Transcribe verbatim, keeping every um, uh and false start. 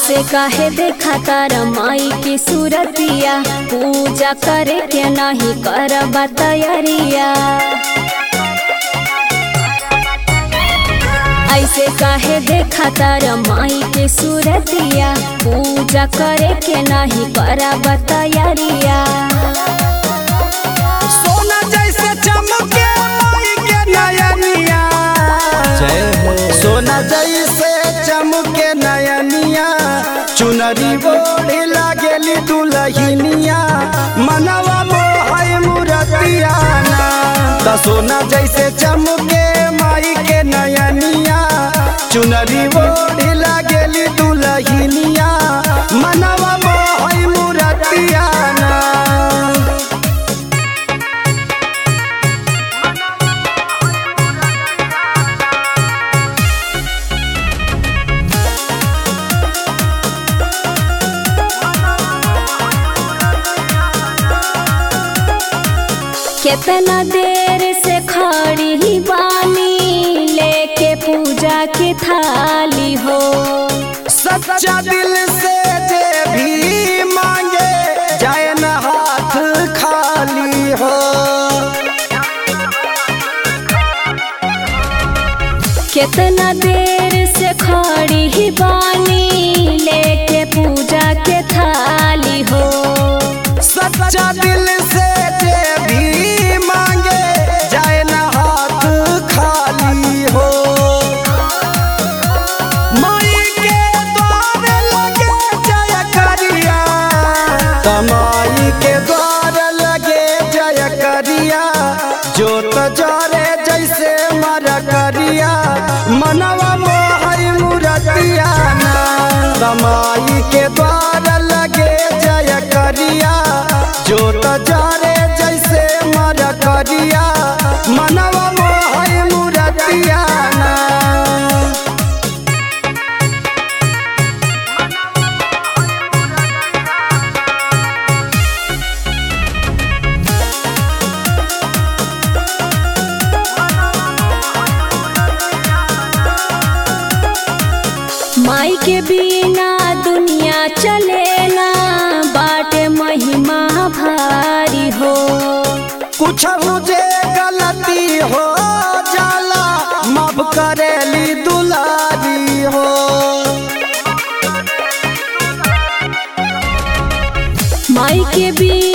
ऐसे काहे देखा तारा माई की सूरतिया, पूजा करे के नहीं करबा तैयारिया। ऐसे काहे देखा तारा माई की सूरतिया, पूजा करे के नहीं करबा तैयारिया। सोना जैसे चमके माई के नयनिया, सोना जैसे चमके नयनिया, चुनरी ओढ़ी लागेली दुल्हनिया, मनवा मोहय मूरतिया ना। त सोना जैसे चमके माई के नयनिया, चुनरी ओढ़ी लागेली दुल्हनिया, मनवा मोहय मूरतिया ना। कितना देर से खड़ी बानी लेके पूजा की थाली हो। सच्चा दिल से जे भी मांगे जाए न हाथ खाली हो। कितना देर से खड़ी बानी लेके पूजा के थाली हो। सच्चा दिल से जे भी मांगे जाए न हाथ खाली हो। माई के द्वार लगे जय करिया, तमाई के द्वार लगे जय करिया, जोत जरे जैसे मर करिया, मनवा मोहय मूरतिया ना। तमाई के द्वार लगे जय करिया, जोत जरे जैसे मर करिया, मनवा मोहय मूरतिया ना। माई के बिना दुनिया चलेला, बाटे महिमा भारी हो। कुछ मुझे गलती हो जाला, माफ करेली दुलारी हो। माई के बिना